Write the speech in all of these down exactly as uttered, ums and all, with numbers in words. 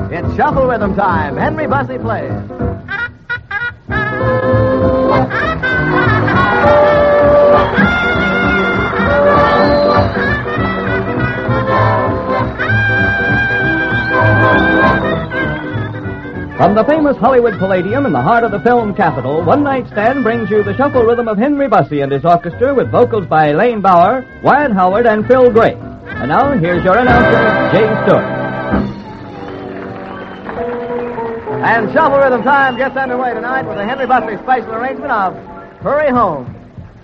It's Shuffle Rhythm time. Henry Bussey plays. From the famous Hollywood Palladium in the heart of the film capital, One Night Stand brings you the Shuffle Rhythm of Henry Bussey and his orchestra with vocals by Elaine Bauer, Wyatt Howard, and Phil Gray. And now, here's your announcer, Jay Stewart. And Shuffle Rhythm time gets underway tonight with a Henry Bussey special arrangement of Hurry Home.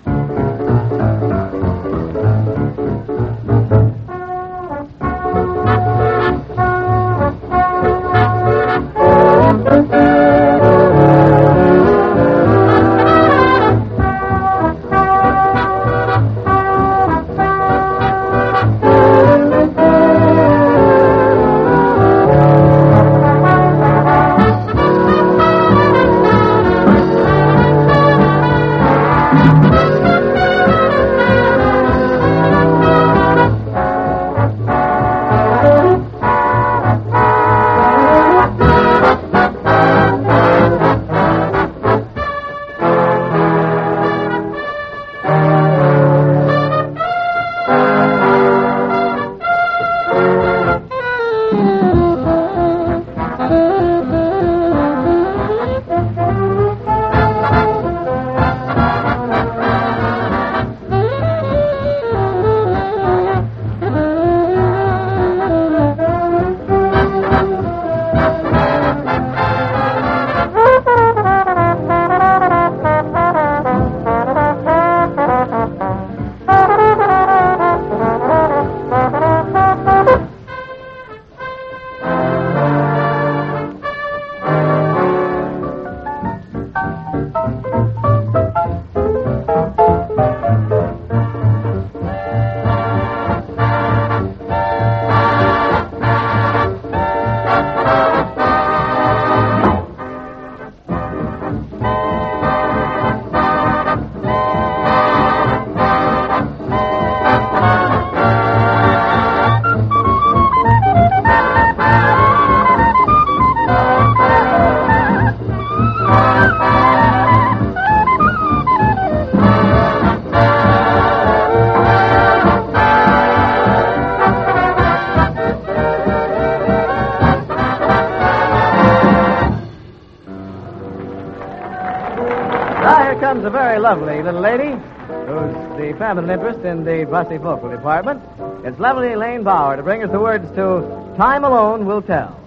Comes a very lovely little lady who's the feminine interest in the Bussey vocal department. It's lovely Elaine Bauer to bring us the words to Time Alone Will Tell.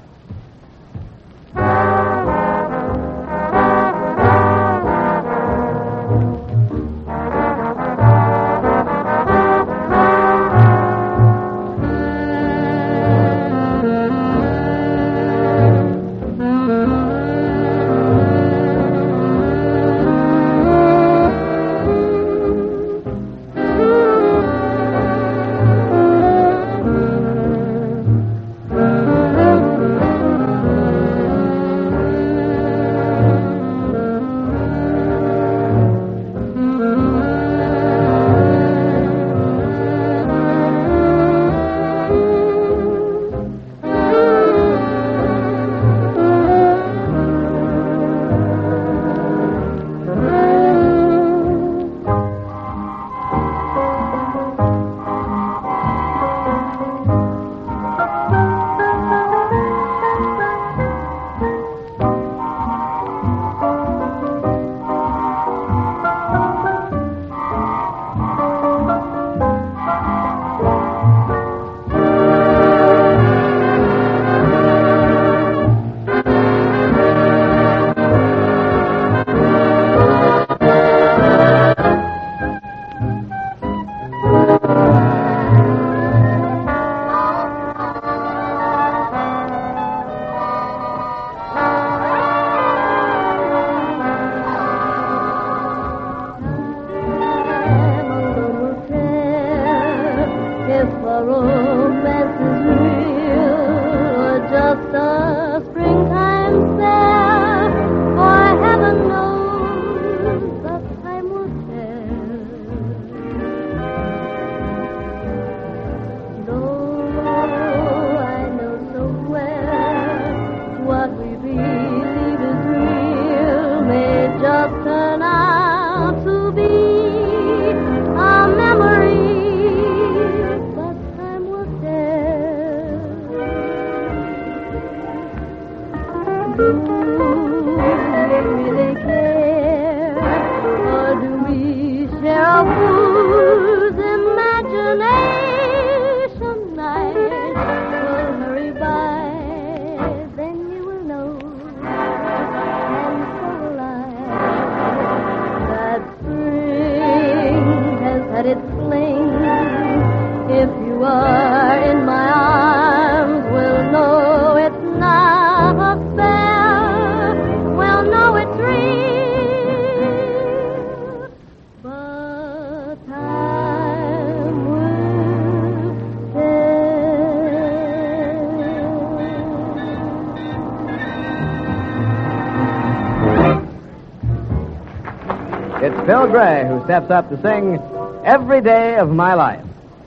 Phil Gray, who steps up to sing Every Day of My Life.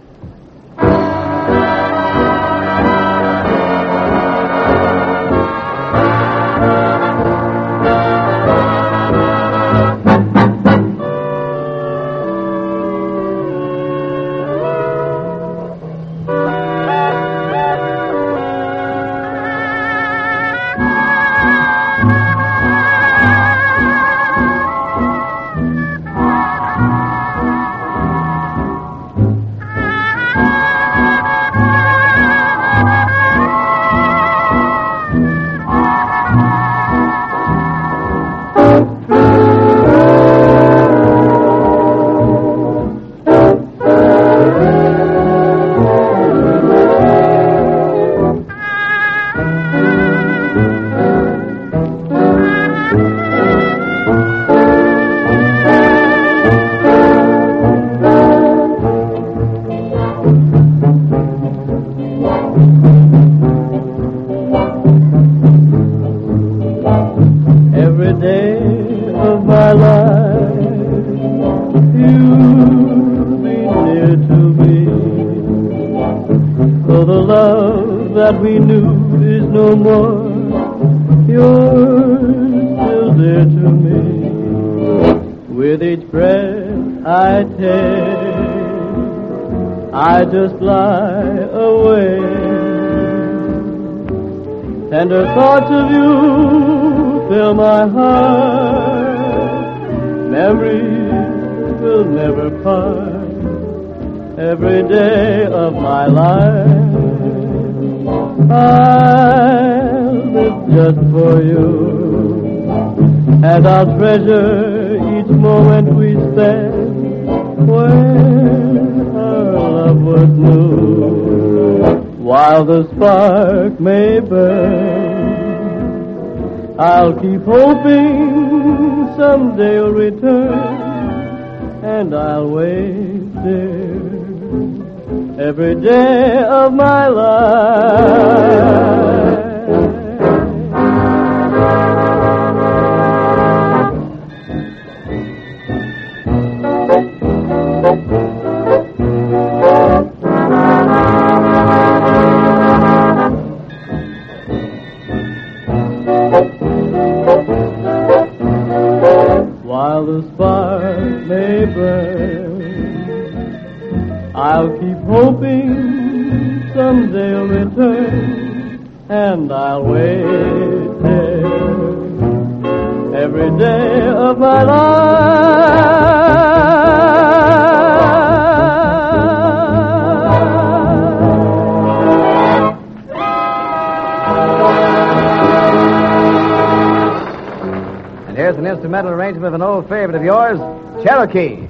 Every day of my life, you'll be near to me. For the love that we knew is no more, you're still dear to me. With each breath I take, I just lie awake. Tender thoughts of you fill my heart. Memories will never part. Every day of my life, I'll live just for you. And I'll treasure each moment we spend when our love was new. While the spark may burn, I'll keep hoping someday you'll return, and I'll wait there every day of my life. While the spark may burn, I'll keep hoping someday you'll return, and I'll wait there every day of my life. And here's an instrumental arrangement of an old favorite of yours, Cherokee.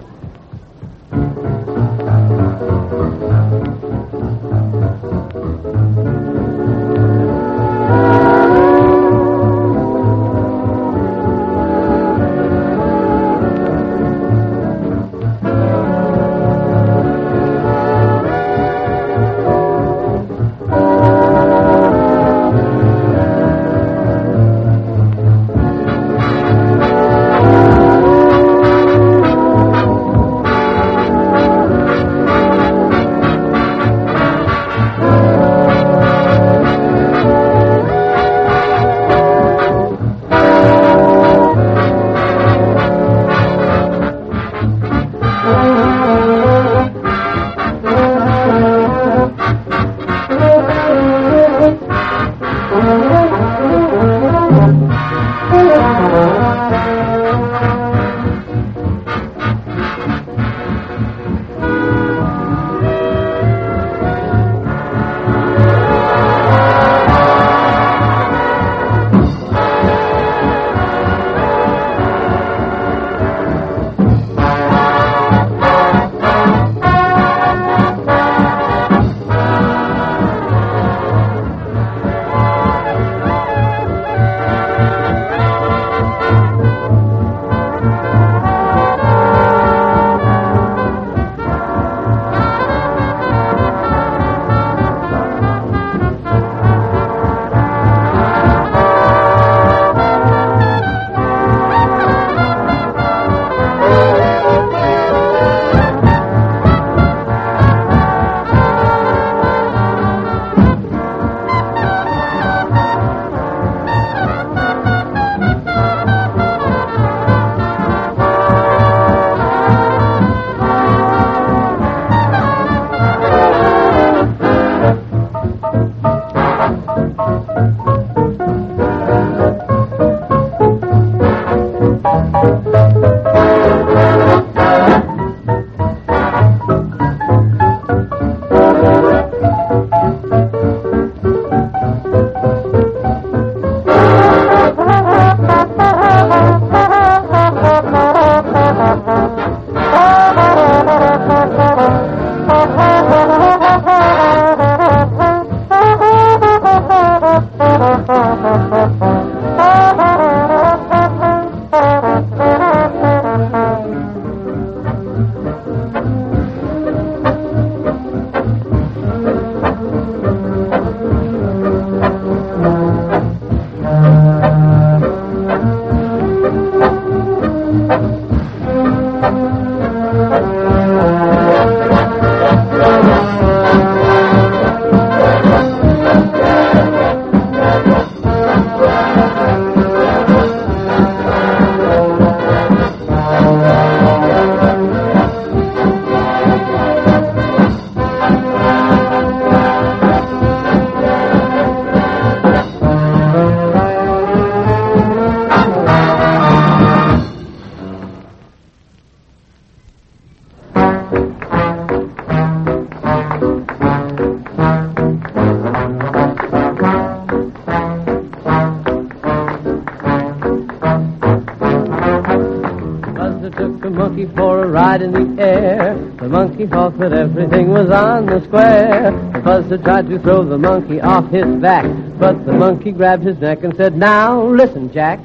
In the air, the monkey thought that everything was on the square. The Buzzard tried to throw the monkey off his back, but the monkey grabbed his neck and said, "Now listen, Jack.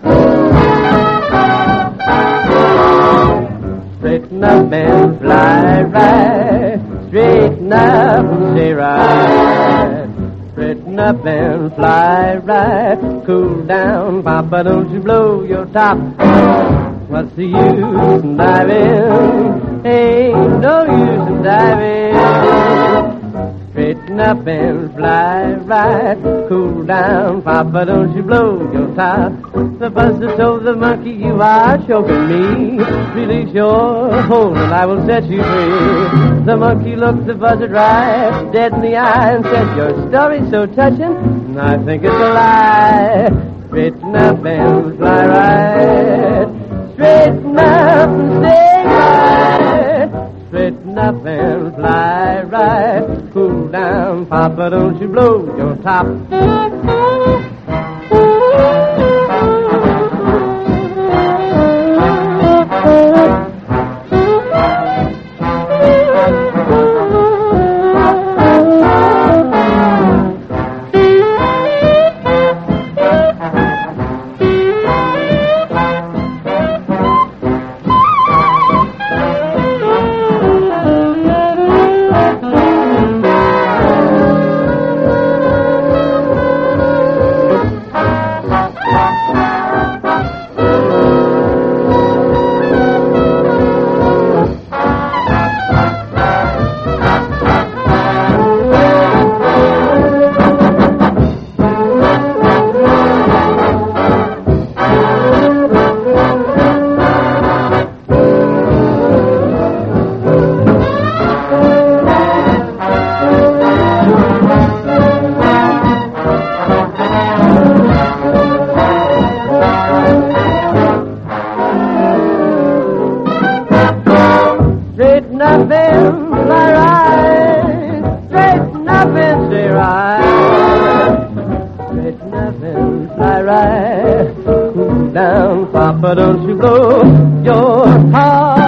Straighten up and fly right, straighten up and stay right. Straighten up and fly right, cool down, Papa, don't you blow your top. What's the use in diving? Ain't no use in diving. Straighten up and fly right. Cool down, Papa, don't you blow your top. The Buzzard told the monkey, you are choking me. Release your hold and I will set you free. The monkey looked the Buzzard right dead in the eye and said, your story's so touching, and I think it's a lie. Straighten up and fly right. Straighten up and stay right. Straighten up and fly right. Cool down, Papa, don't you blow your top. Papa, don't you blow your heart.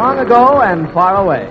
long ago and far away.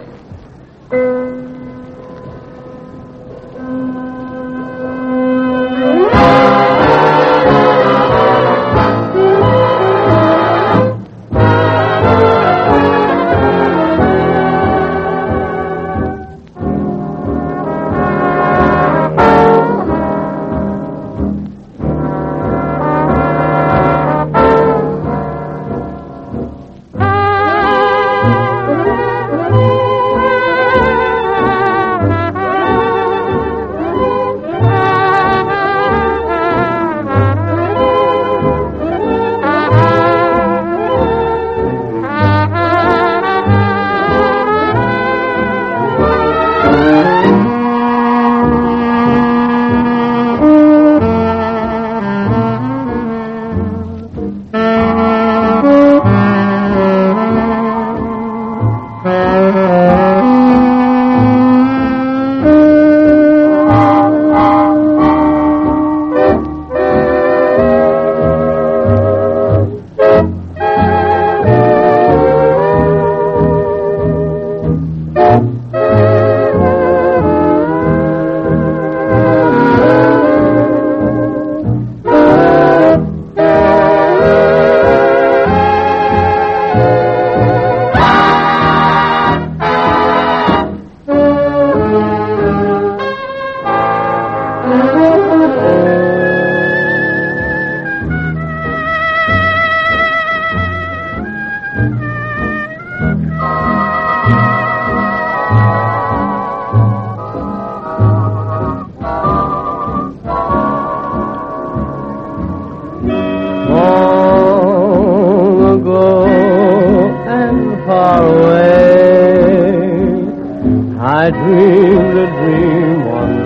I dreamed a dream one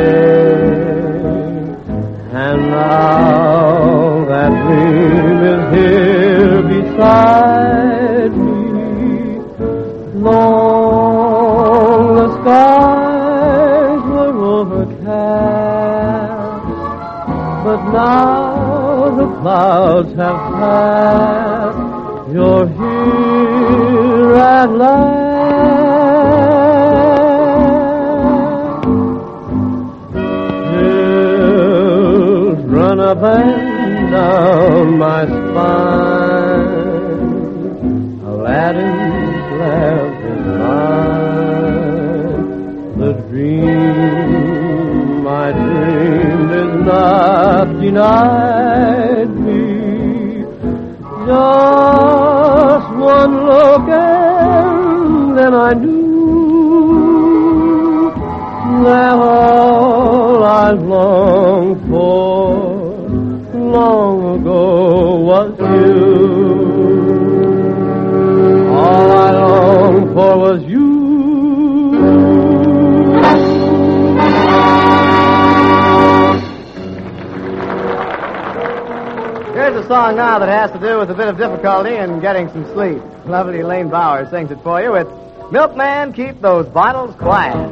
day, and now that dream is here beside me. Long the skies were overcast, but now the clouds have passed. You're here at last. Run up and down my spine. Aladdin's lamp is mine. The dream I dreamed is not denied me. Just one look and then I knew that all I longed for long ago was you. All I longed for was you. Here's a song now that has to do with a bit of difficulty in getting some sleep. Lovely Elaine Bauer sings it for you with Milkman, Keep Those Bottles Quiet.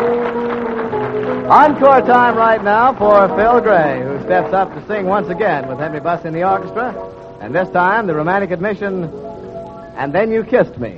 Encore time right now for Phil Gray, who steps up to sing once again with Henry Buss in the orchestra. And this time, the romantic admission, And Then You Kissed Me.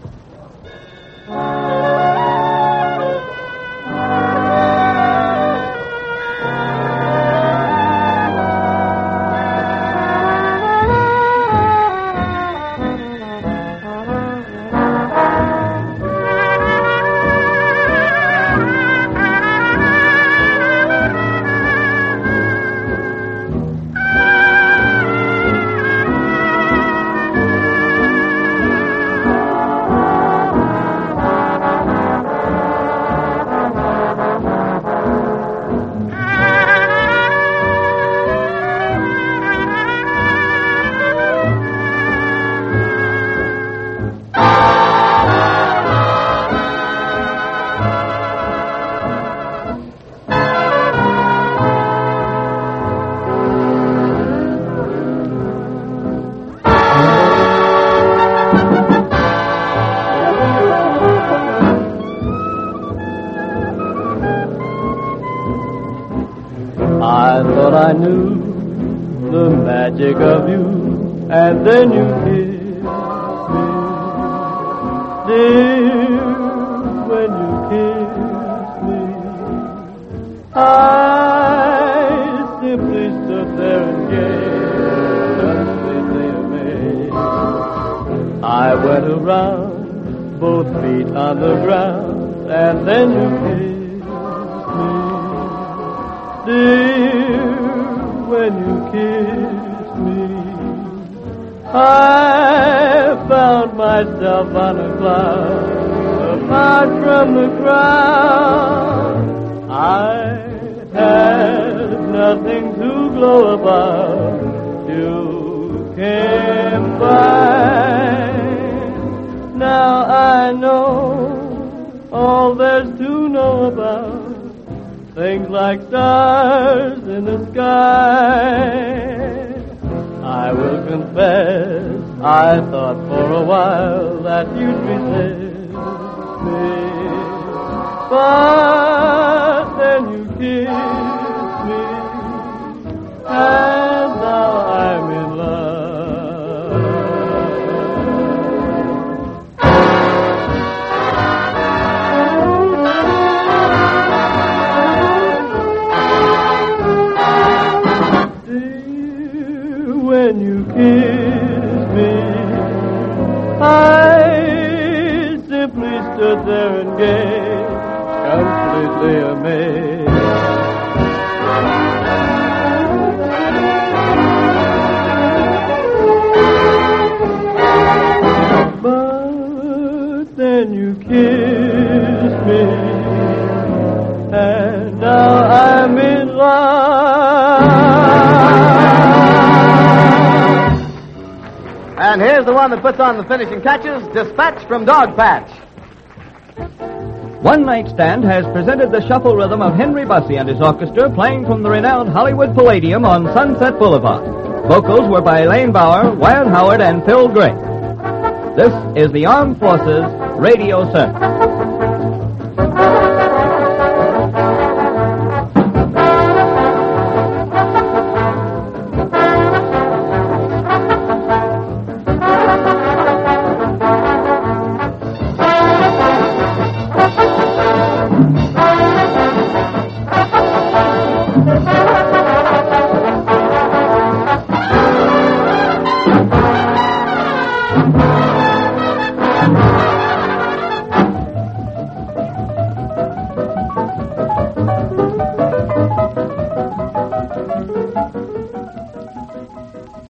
I thought I knew the magic of you, and then you kissed me. Dear, when you kissed me, I simply stood there and gazed, completely amazed. I went around, both feet on the ground, and then you kissed me. Dear, when you kissed me, I found myself on a cloud, apart from the crowd. I had nothing to glow about. You came by. Now I know all there's to know about. Things like stars in the sky. I will confess, I thought for a while that you'd resist me. But then you kissed me, and now I'm in love. When you kissed me, I simply stood there and gazed, completely amazed. But then you kissed me, and now I'm in love. And here's the one that puts on the finishing touches, Dispatch from Dog Patch. One Night Stand has presented the shuffle rhythm of Henry Bussey and his orchestra playing from the renowned Hollywood Palladium on Sunset Boulevard. Vocals were by Elaine Bower, Wyatt Howard, and Phil Gray. This is the Armed Forces Radio Service. Thank you.